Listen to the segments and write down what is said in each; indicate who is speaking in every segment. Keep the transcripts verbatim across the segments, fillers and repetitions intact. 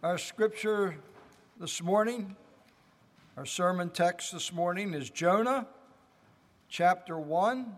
Speaker 1: Our scripture this morning, our sermon text this morning is Jonah, chapter one,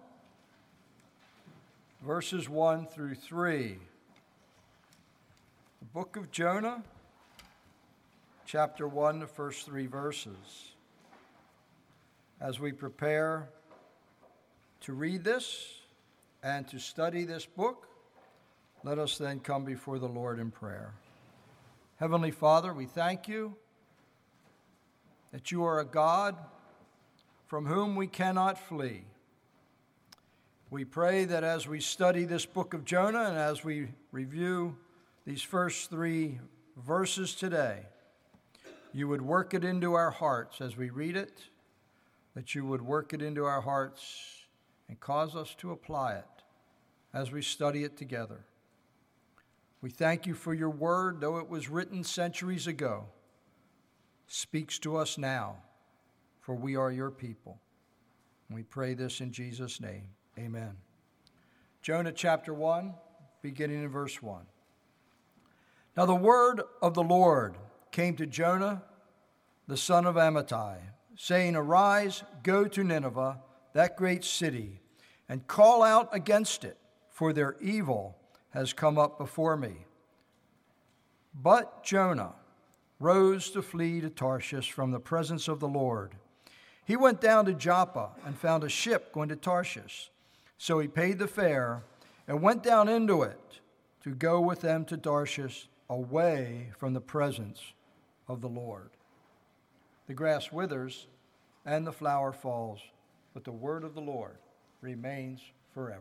Speaker 1: verses one through three. The book of Jonah, chapter one, the first three verses. As we prepare to read this and to study this book, let us then come before the Lord in prayer. Heavenly Father, we thank you that you are a God from whom we cannot flee. We pray that as we study this book of Jonah and as we review these first three verses today, you would work it into our hearts as we read it, that you would work it into our hearts and cause us to apply it as we study it together. We thank you for your word, though it was written centuries ago, speaks to us now, for we are your people. And we pray this in Jesus' name. Amen. Jonah chapter one, beginning in verse one. Now the word of the Lord came to Jonah, the son of Amittai, saying, Arise, go to Nineveh, that great city, and call out against it, for their evil has come up before me. But Jonah rose to flee to Tarshish from the presence of the Lord. He went down to Joppa and found a ship going to Tarshish. So he paid the fare and went down into it to go with them to Tarshish, away from the presence of the Lord. The grass withers and the flower falls, but the word of the Lord remains forever.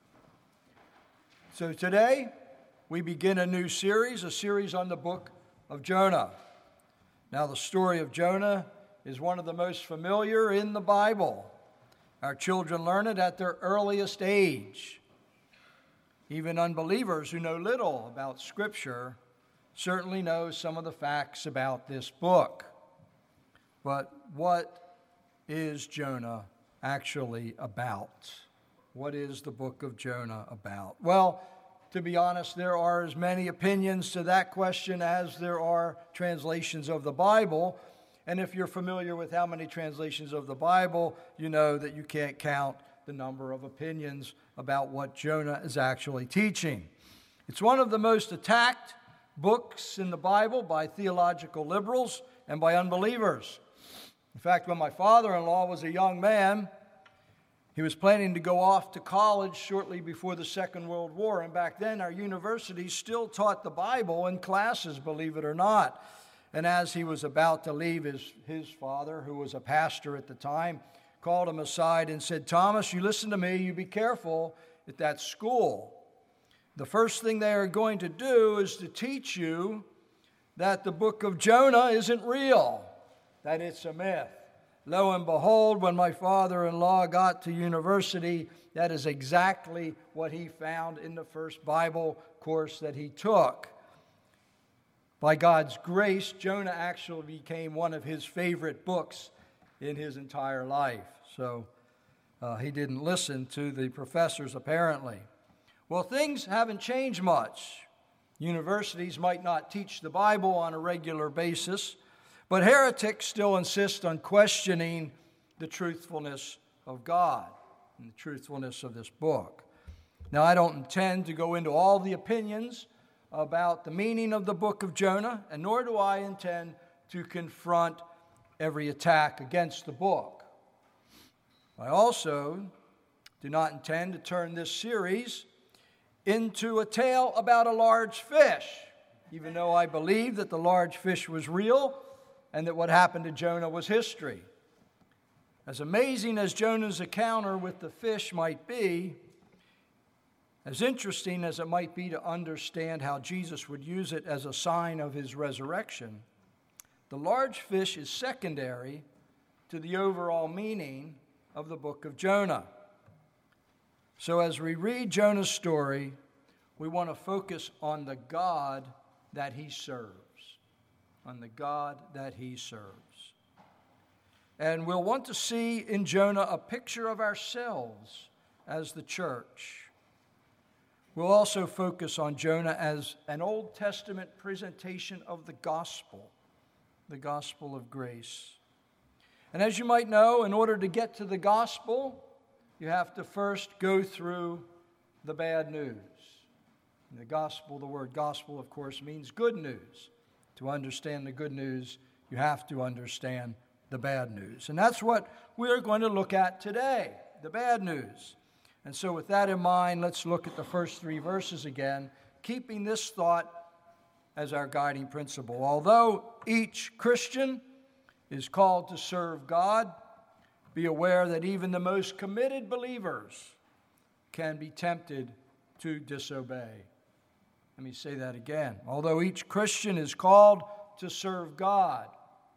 Speaker 1: So today, we begin a new series, a series on the book of Jonah. Now, the story of Jonah is one of the most familiar in the Bible. Our children learn it at their earliest age. Even unbelievers who know little about Scripture certainly know some of the facts about this book. But what is Jonah actually about? What is the book of Jonah about? Well, to be honest, there are as many opinions to that question as there are translations of the Bible. And if you're familiar with how many translations of the Bible, you know that you can't count the number of opinions about what Jonah is actually teaching. It's one of the most attacked books in the Bible by theological liberals and by unbelievers. In fact, when my father-in-law was a young man, he was planning to go off to college shortly before the Second World War, and back then our universities still taught the Bible in classes, believe it or not. And as he was about to leave, his, his father, who was a pastor at the time, called him aside and said, Thomas, you listen to me, you be careful at that school. The first thing they are going to do is to teach you that the book of Jonah isn't real, that it's a myth. Lo and behold, when my father-in-law got to university, that is exactly what he found in the first Bible course that he took. By God's grace, Jonah actually became one of his favorite books in his entire life. So uh, he didn't listen to the professors, apparently. Well, things haven't changed much. Universities might not teach the Bible on a regular basis, but heretics still insist on questioning the truthfulness of God and the truthfulness of this book. Now, I don't intend to go into all the opinions about the meaning of the book of Jonah, and nor do I intend to confront every attack against the book. I also do not intend to turn this series into a tale about a large fish, even though I believe that the large fish was real and that what happened to Jonah was history. As amazing as Jonah's encounter with the fish might be, as interesting as it might be to understand how Jesus would use it as a sign of his resurrection, the large fish is secondary to the overall meaning of the book of Jonah. So as we read Jonah's story, we want to focus on the God that he serves. On the God that he serves. And we'll want to see in Jonah a picture of ourselves as the church. We'll also focus on Jonah as an Old Testament presentation of the gospel, the gospel of grace. And as you might know, in order to get to the gospel, you have to first go through the bad news. And the gospel, the word gospel, of course, means good news. To understand the good news, you have to understand the bad news. And that's what we're going to look at today, the bad news. And so with that in mind, let's look at the first three verses again, keeping this thought as our guiding principle. Although each Christian is called to serve God, be aware that even the most committed believers can be tempted to disobey. Let me say that again. Although each Christian is called to serve God,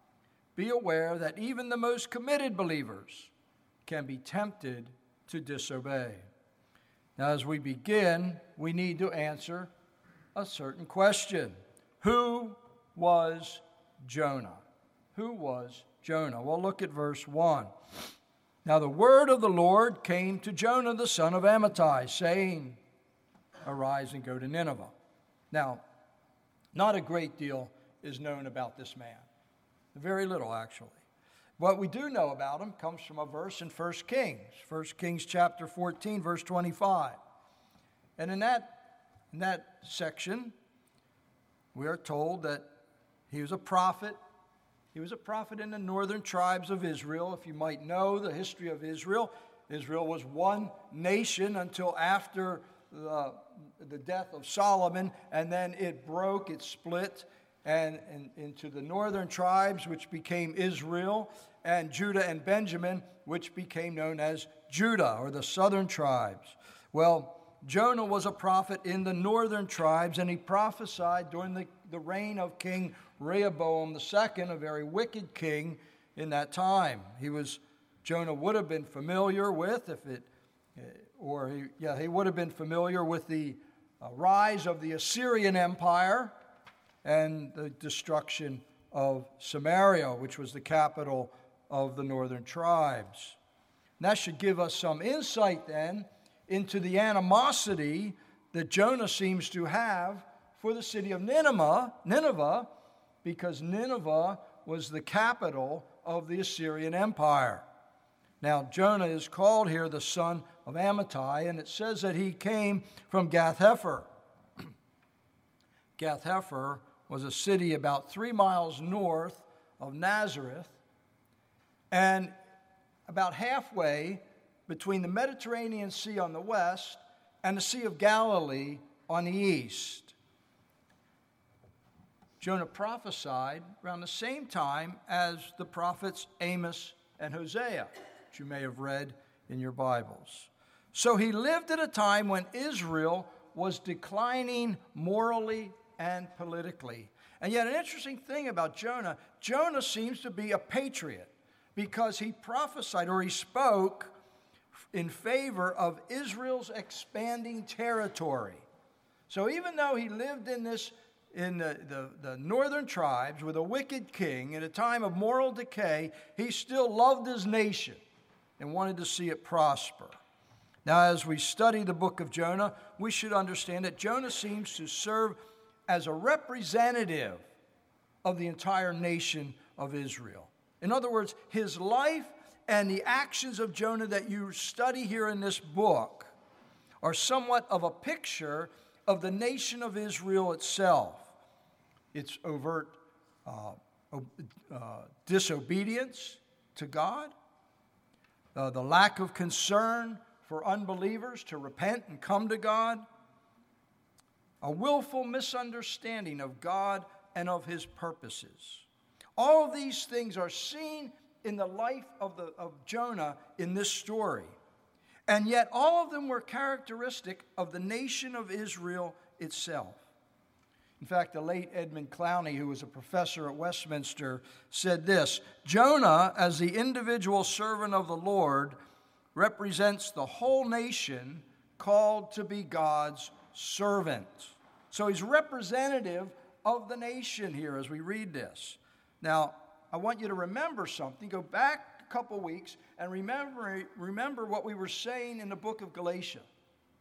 Speaker 1: be aware that even the most committed believers can be tempted to disobey. Now, as we begin, we need to answer a certain question. Who was Jonah? Who was Jonah? Well, look at verse one. Now the word of the Lord came to Jonah the son of Amittai, saying, arise and go to Nineveh. Now, not a great deal is known about this man. Very little, actually. What we do know about him comes from a verse in First Kings, First Kings chapter fourteen, verse twenty-five. And in that, in that section, we are told that he was a prophet. He was a prophet in the northern tribes of Israel. If you might know the history of Israel, Israel was one nation until after the, the death of Solomon, and then it broke, it split, and, and into the northern tribes, which became Israel, and Judah and Benjamin, which became known as Judah, or the southern tribes. Well, Jonah was a prophet in the northern tribes, and he prophesied during the, the reign of King Rehoboam the second, a very wicked king in that time. He was, Jonah would have been familiar with, if it, or he, yeah, he would have been familiar with the uh, rise of the Assyrian Empire and the destruction of Samaria, which was the capital of the northern tribes. And that should give us some insight then into the animosity that Jonah seems to have for the city of Nineveh, Nineveh, because Nineveh was the capital of the Assyrian Empire. Now, Jonah is called here the son of Amittai, and it says that he came from Gath-hepher. Gath-hepher was a city about three miles north of Nazareth, and about halfway between the Mediterranean Sea on the west and the Sea of Galilee on the east. Jonah prophesied around the same time as the prophets Amos and Hosea, which you may have read in your Bibles. So he lived at a time when Israel was declining morally and politically. And yet an interesting thing about Jonah, Jonah seems to be a patriot because he prophesied or he spoke in favor of Israel's expanding territory. So even though he lived in this in the, the, the northern tribes with a wicked king at a time of moral decay, he still loved his nation and wanted to see it prosper. Now, as we study the book of Jonah, we should understand that Jonah seems to serve as a representative of the entire nation of Israel. In other words, his life and the actions of Jonah that you study here in this book are somewhat of a picture of the nation of Israel itself. Its overt uh, uh, disobedience to God, uh, the lack of concern for unbelievers to repent and come to God, a willful misunderstanding of God and of his purposes. All of these things are seen in the life of, the, of Jonah in this story. And yet all of them were characteristic of the nation of Israel itself. In fact, the late Edmund Clowney, who was a professor at Westminster, said this: Jonah, as the individual servant of the Lord, represents the whole nation called to be God's servant. So he's representative of the nation here as we read this. Now, I want you to remember something. Go back a couple weeks and remember, remember what we were saying in the book of Galatians.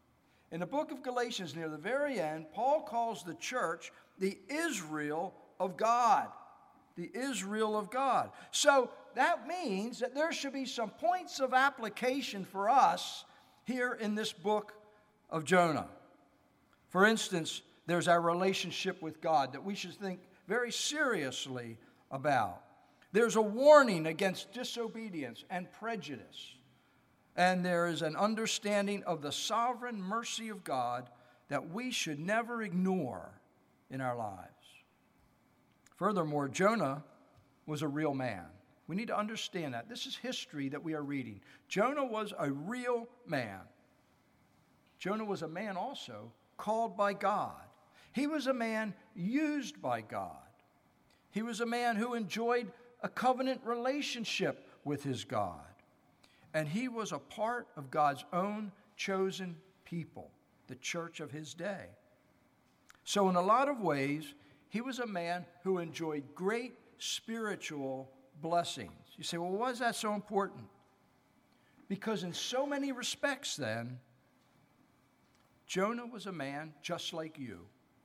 Speaker 1: In the book of Galatians, near the very end, Paul calls the church the Israel of God. The Israel of God. So that means that there should be some points of application for us here in this book of Jonah. For instance, there's our relationship with God that we should think very seriously about. There's a warning against disobedience and prejudice. And there is an understanding of the sovereign mercy of God that we should never ignore in our lives. Furthermore, Jonah was a real man. We need to understand that. This is history that we are reading. Jonah was a real man. Jonah was a man also called by God. He was a man used by God. He was a man who enjoyed a covenant relationship with his God. And he was a part of God's own chosen people, the church of his day. So in a lot of ways, he was a man who enjoyed great spiritual blessings. You say, well, why is that so important? Because in so many respects then, Jonah was a man just like you,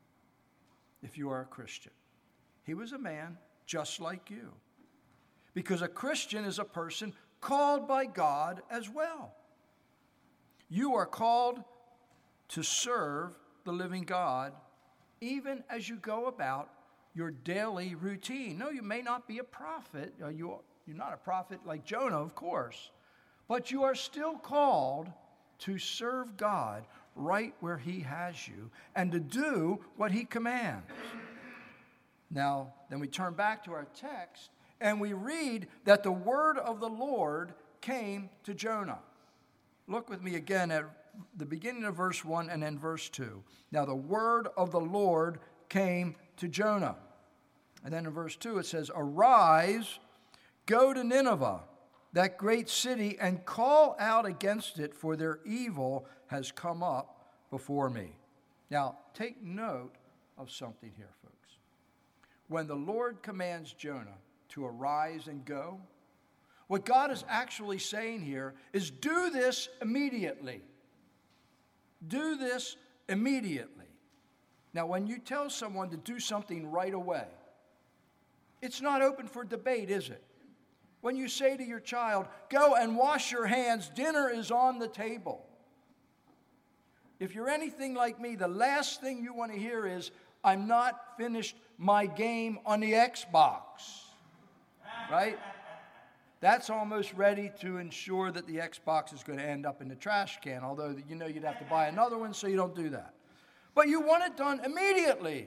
Speaker 1: if you are a Christian. He was a man just like you. Because a Christian is a person called by God as well. You are called to serve the living God even as you go about your daily routine. No, you may not be a prophet. You, you're not a prophet like Jonah, of course. But you are still called to serve God right where he has you and to do what he commands. Now, then we turn back to our text and we read that the word of the Lord came to Jonah. Look with me again at the beginning of verse one and then verse two. Now the word of the Lord came to Jonah. And then in verse two it says, "Arise, go to Nineveh, that great city, and call out against it, for their evil has come up before me." Now take note of something here, folks. When the Lord commands Jonah to arise and go, what God is actually saying here is do this immediately. Do this immediately. Now, when you tell someone to do something right away, it's not open for debate, is it? When you say to your child, go and wash your hands, dinner is on the table. If you're anything like me, the last thing you want to hear is, I'm not finished my game on the Xbox. Right? That's almost ready to ensure that the Xbox is going to end up in the trash can, although you know you'd have to buy another one, so you don't do that. But you want it done immediately.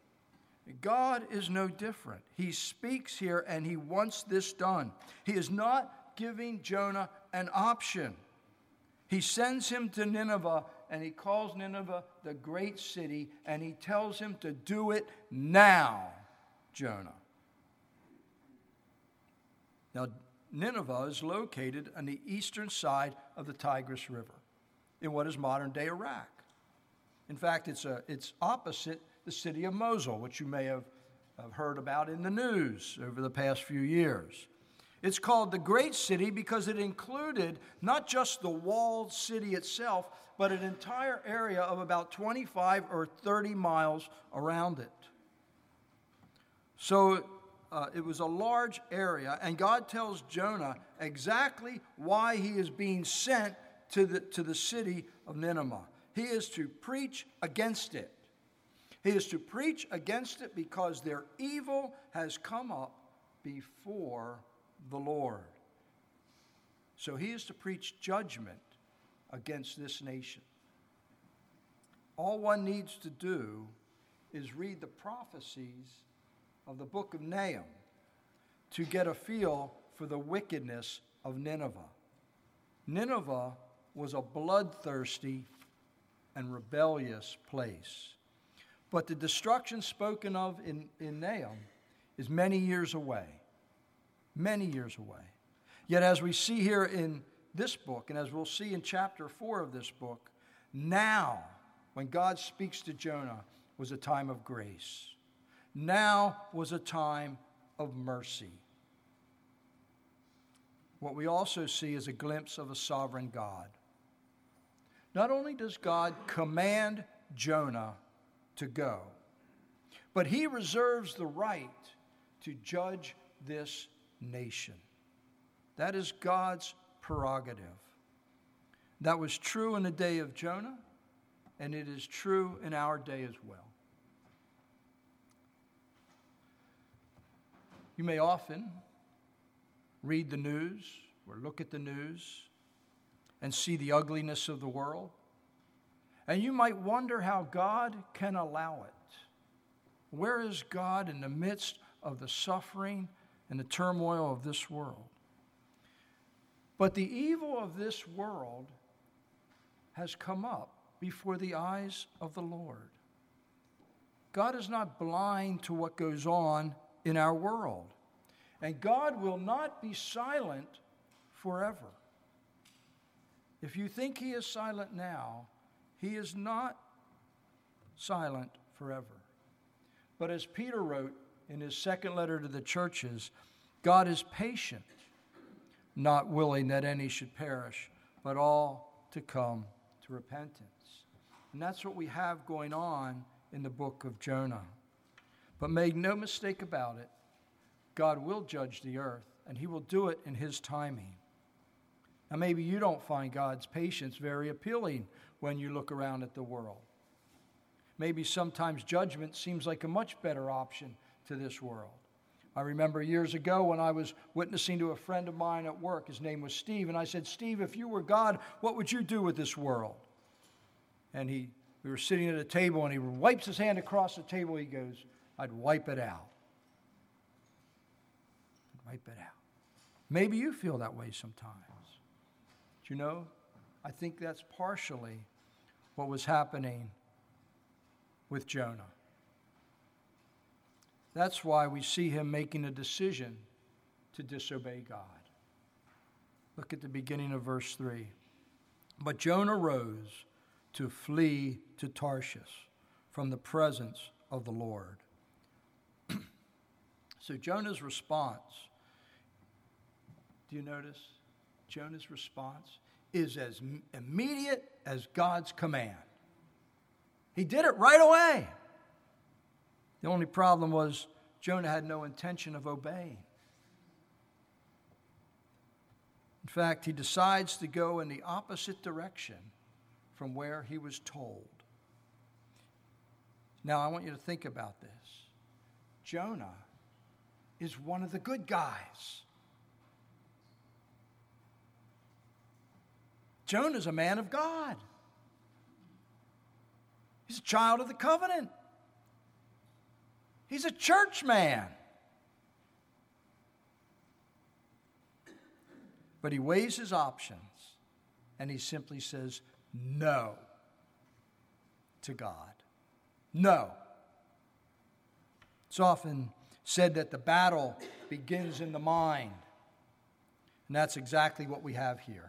Speaker 1: God is no different. He speaks here and he wants this done. He is not giving Jonah an option. He sends him to Nineveh and he calls Nineveh the great city and he tells him to do it now, Jonah. Now, Nineveh is located on the eastern side of the Tigris River in what is modern-day Iraq. In fact, it's, a, it's opposite the city of Mosul, which you may have, have heard about in the news over the past few years. It's called the Great City because it included not just the walled city itself, but an entire area of about twenty-five or thirty miles around it. So uh, it was a large area, and God tells Jonah exactly why he is being sent to the, to the city of Nineveh. He is to preach against it. He is to preach against it because their evil has come up before the Lord. So he is to preach judgment against this nation. All one needs to do is read the prophecies of the book of Nahum to get a feel for the wickedness of Nineveh. Nineveh was a bloodthirsty and rebellious place. But the destruction spoken of in, in Nahum is many years away. Many years away. Yet as we see here in this book, and as we'll see in chapter four of this book, now, when God speaks to Jonah, was a time of grace. Now was a time of mercy. What we also see is a glimpse of a sovereign God. Not only does God command Jonah to go, but he reserves the right to judge this nation. That is God's prerogative. That was true in the day of Jonah, and it is true in our day as well. You may often read the news or look at the news and see the ugliness of the world, and you might wonder how God can allow it. Where is God in the midst of the suffering and the turmoil of this world? But the evil of this world has come up before the eyes of the Lord. God is not blind to what goes on in our world, and God will not be silent forever. If you think he is silent now, he is not silent forever. But as Peter wrote in his second letter to the churches, God is patient, not willing that any should perish, but all to come to repentance. And that's what we have going on in the book of Jonah. But make no mistake about it, God will judge the earth, and he will do it in his timing. Now, maybe you don't find God's patience very appealing when you look around at the world. Maybe sometimes judgment seems like a much better option to this world. I remember years ago when I was witnessing to a friend of mine at work. His name was Steve, and I said, "Steve, if you were God, what would you do with this world?" And he, we were sitting at a table, and he wipes his hand across the table. He goes, "I'd wipe it out. I'd wipe it out." Maybe you feel that way sometimes. Do you know, I think that's partially what was happening with Jonah. That's why we see him making a decision to disobey God. Look at the beginning of verse three. But Jonah rose to flee to Tarshish from the presence of the Lord. So Jonah's response, do you notice? Jonah's response is as immediate as God's command. He did it right away. The only problem was Jonah had no intention of obeying. In fact, he decides to go in the opposite direction from where he was told. Now, I want you to think about this. Jonah is one of the good guys. Jonah's a man of God. He's a child of the covenant. He's a church man. But he weighs his options, and he simply says no to God. No. It's often said that the battle begins in the mind, and that's exactly what we have here.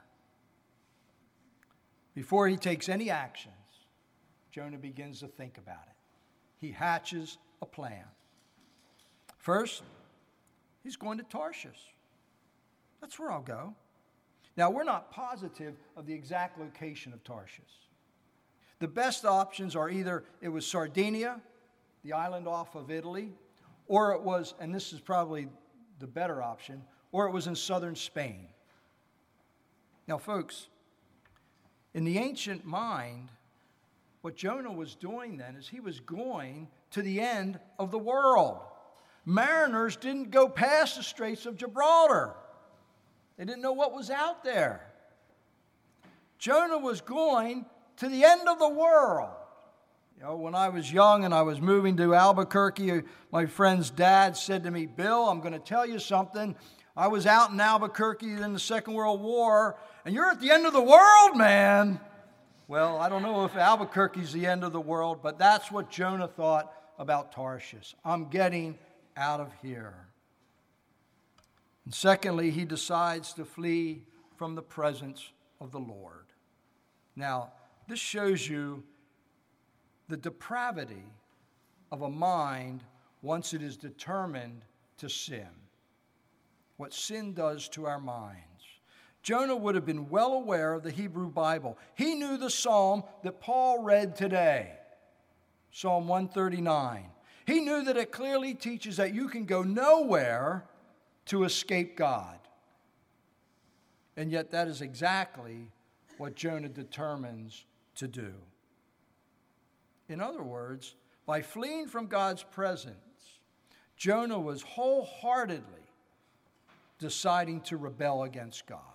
Speaker 1: Before he takes any actions, Jonah begins to think about it. He hatches a plan. First, he's going to Tarshish. That's where I'll go. Now, we're not positive of the exact location of Tarshish. The best options are either it was Sardinia, the island off of Italy, or it was, and this is probably the better option, or it was in southern Spain. Now, folks, in the ancient mind, what Jonah was doing then is he was going to the end of the world. Mariners didn't go past the Straits of Gibraltar. They didn't know what was out there. Jonah was going to the end of the world. You know, when I was young and I was moving to Albuquerque, my friend's dad said to me, "Bill, I'm going to tell you something. I was out in Albuquerque in the Second World War, and you're at the end of the world, man." Well, I don't know if Albuquerque's the end of the world, but that's what Jonah thought about Tarshish. I'm getting out of here. And secondly, he decides to flee from the presence of the Lord. Now, this shows you the depravity of a mind once it is determined to sin. What sin does to our minds. Jonah would have been well aware of the Hebrew Bible. He knew the psalm that Paul read today, Psalm one thirty-nine. He knew that it clearly teaches that you can go nowhere to escape God. And yet that is exactly what Jonah determines to do. In other words, by fleeing from God's presence, Jonah was wholeheartedly deciding to rebel against God.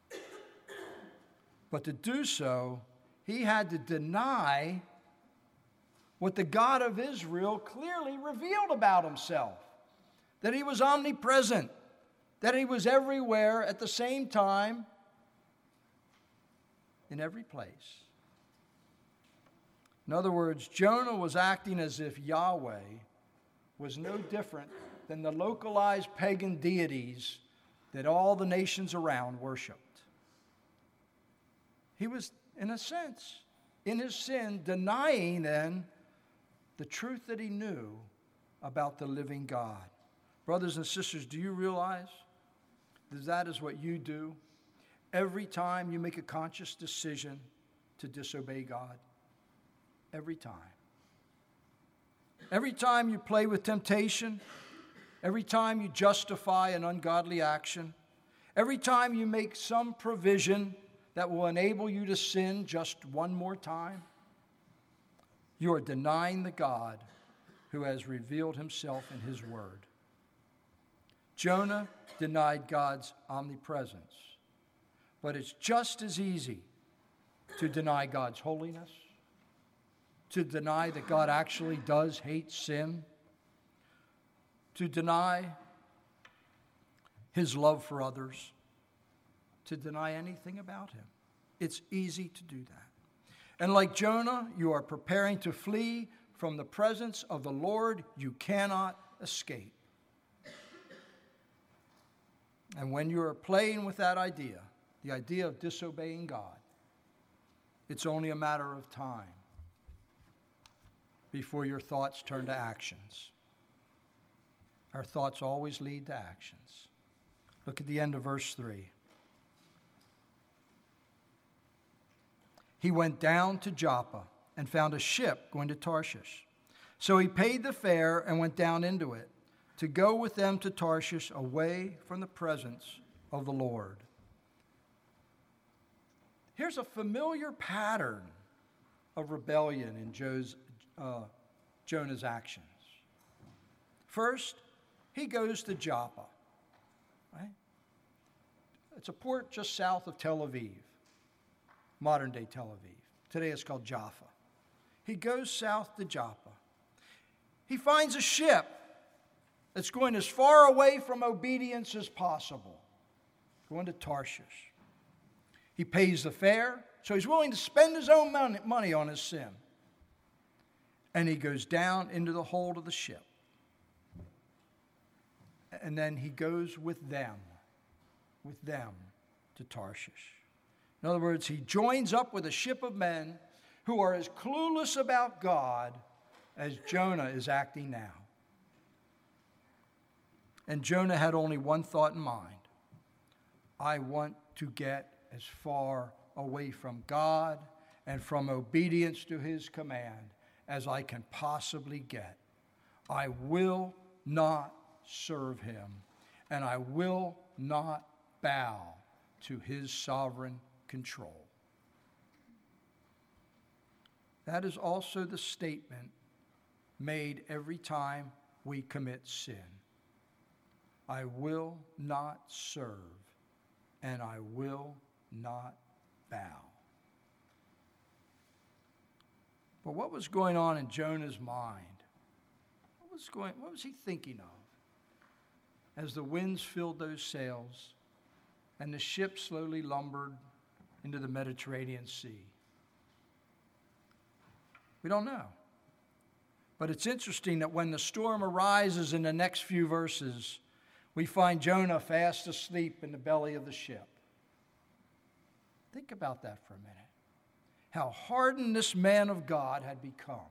Speaker 1: But to do so, he had to deny what the God of Israel clearly revealed about himself, that he was omnipresent, that he was everywhere at the same time, in every place. In other words, Jonah was acting as if Yahweh was no different than the localized pagan deities that all the nations around worshiped. He was, in a sense, in his sin, denying then the truth that he knew about the living God. Brothers and sisters, do you realize that that is what you do every time you make a conscious decision to disobey God? Every time. Every time you play with temptation, every time you justify an ungodly action, every time you make some provision that will enable you to sin just one more time, you are denying the God who has revealed himself in his word. Jonah denied God's omnipresence, but it's just as easy to deny God's holiness, to deny that God actually does hate sin, to deny his love for others, to deny anything about him. It's easy to do that. And like Jonah, you are preparing to flee from the presence of the Lord you cannot escape. And when you are playing with that idea, the idea of disobeying God, it's only a matter of time before your thoughts turn to actions. Our thoughts always lead to actions. Look at the end of verse three. He went down to Joppa and found a ship going to Tarshish. So he paid the fare and went down into it to go with them to Tarshish away from the presence of the Lord. Here's a familiar pattern of rebellion in Joe's, uh, Jonah's actions. First, he goes to Joppa. Right? It's a port just south of Tel Aviv, modern-day Tel Aviv. Today it's called Jaffa. He goes south to Joppa. He finds a ship that's going as far away from obedience as possible, going to Tarshish. He pays the fare, so he's willing to spend his own money on his sin. And he goes down into the hold of the ship. And then he goes with them, with them to Tarshish. In other words, he joins up with a ship of men who are as clueless about God as Jonah is acting now. And Jonah had only one thought in mind. I want to get as far away from God and from obedience to his command as I can possibly get. I will not serve him, and I will not bow to his sovereign control. That is also the statement made every time we commit sin. I will not serve, and I will not bow. But what was going on in Jonah's mind? What was going, what was he thinking of as the winds filled those sails and the ship slowly lumbered into the Mediterranean Sea? We don't know. But it's interesting that when the storm arises in the next few verses, we find Jonah fast asleep in the belly of the ship. Think about that for a minute. How hardened this man of God had become,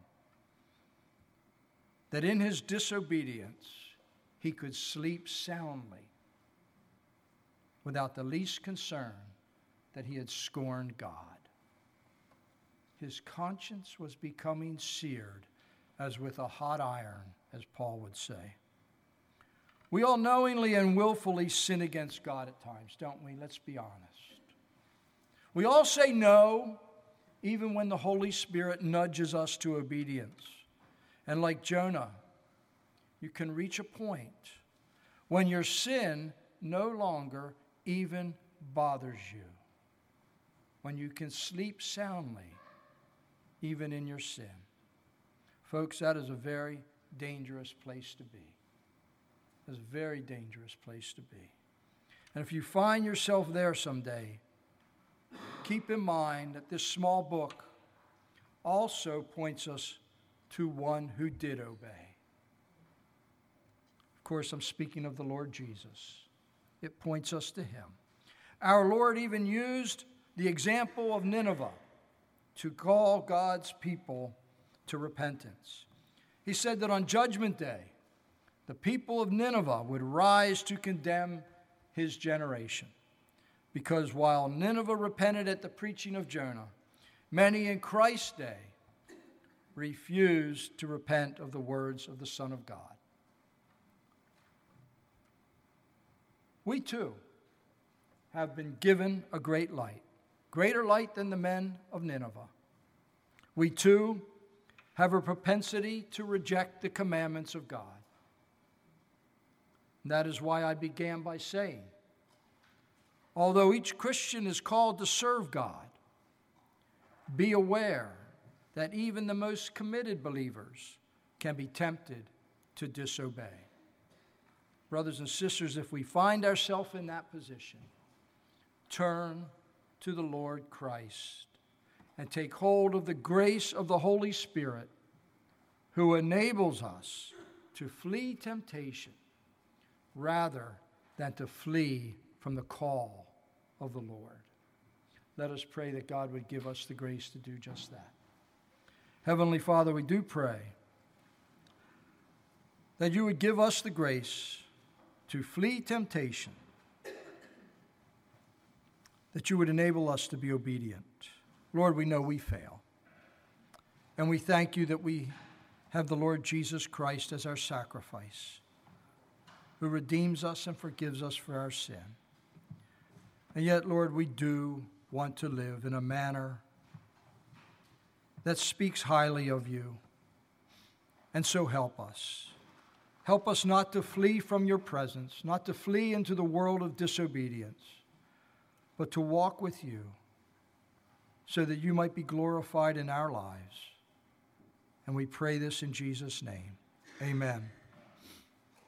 Speaker 1: that in his disobedience he could sleep soundly without the least concern that he had scorned God. His conscience was becoming seared as with a hot iron, as Paul would say. We all knowingly and willfully sin against God at times, don't we? Let's be honest. We all say no, even when the Holy Spirit nudges us to obedience. And like Jonah, you can reach a point when your sin no longer even bothers you, when you can sleep soundly even in your sin. Folks, that is a very dangerous place to be. It's a very dangerous place to be. And if you find yourself there someday, keep in mind that this small book also points us to one who did obey. Of course, I'm speaking of the Lord Jesus. It points us to him. Our Lord even used the example of Nineveh to call God's people to repentance. He said that on Judgment Day, the people of Nineveh would rise to condemn his generation. Because while Nineveh repented at the preaching of Jonah, many in Christ's day refused to repent of the words of the Son of God. We too have been given a great light, greater light than the men of Nineveh. We too have a propensity to reject the commandments of God. And that is why I began by saying, although each Christian is called to serve God, be aware that even the most committed believers can be tempted to disobey. Brothers and sisters, if we find ourselves in that position, turn to the Lord Christ and take hold of the grace of the Holy Spirit, who enables us to flee temptation rather than to flee from the call of the Lord. Let us pray that God would give us the grace to do just that. Heavenly Father, we do pray that you would give us the grace to flee temptation, that you would enable us to be obedient. Lord, we know we fail, and we thank you that we have the Lord Jesus Christ as our sacrifice, who redeems us and forgives us for our sin. And yet, Lord, we do want to live in a manner that speaks highly of you. And so help us. Help us not to flee from your presence, not to flee into the world of disobedience, but to walk with you so that you might be glorified in our lives. And we pray this in Jesus' name. Amen.